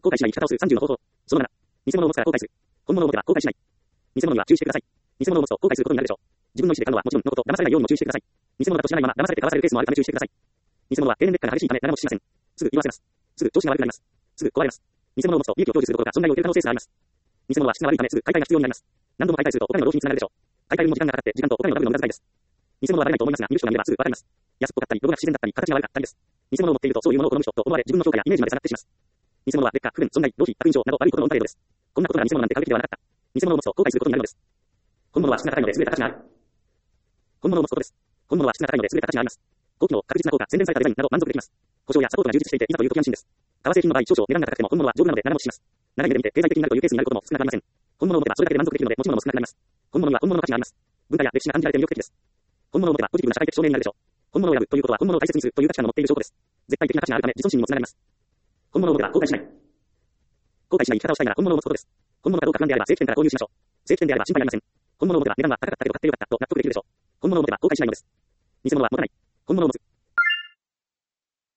後悔しない生き方をする30の方法。その7。偽物を持つから後悔する。本物を持てば後悔しない。偽物には注意してください。偽物を持つと後悔することになるでしょう。自分の意思で買うのはもちろんのこと、騙されないようにも注意してください。偽物だと知らないまま騙されて買わされるケースもあるため注意してください。偽物は経年劣化が激しいため長持ちしません。すぐ言わせます。すぐ調子が悪くなります。すぐ壊れます。偽物を持つと利益を享受することが損害を受ける可能性があります。偽物は質が悪いためすぐ買い替えが必要になります。何度も買い替えするとお金の浪費につながるでしょう。買い替えにも時間がかかって時間とお金のダブルの無駄遣いです。偽物はバレないと思いますが、見る人が見ればすぐわかります。安っぽかったり、ロゴが不自然だったり、形が悪かったりです。偽物を持っているとそういうものを好む人と思われ、自分の評価やイメージまで下がってします。偽物は劣化、不便、損害、浪費、悪印象など悪いことのオンパレードです。こんなことなら偽物なんて買うべきではなかった。偽物を持つと後悔することになるのです。本物は質が高いので優れた価値がある。本物を持つことです。本物は質が高いので優れた価値があります。高機能、確実な効果、洗練されたデザインなど満足できます。保証やサポートが充実していていざという時安心です。革製品の場合少々値段が高くても本物は丈夫なので長持ちします。長い目で見て経済的になるというケースになることも少なくありません。本物を持てばそれだけで満足できるので持ち物も少なくなります。本物には本物の価値があります。文化や歴史が感じられて魅力的です。本物を持てばポジティブな社会的証明になるでしょう。本物を選ぶということは本物を大切にするという価値観を持っている証拠です。絶対的な価値があるため自尊心にもつながります。本物を持てば後悔しない。後悔しない生き方をしたいなら本物を持つことです。本物かどうか不安であれば正規店から購入しましょう。正規店であれば心配ありません。本物を持てば値段は高かったけど買ってよかったと納得できるでしょう。本物を持てば後悔しないのです。偽物は持たない。本物を持つ。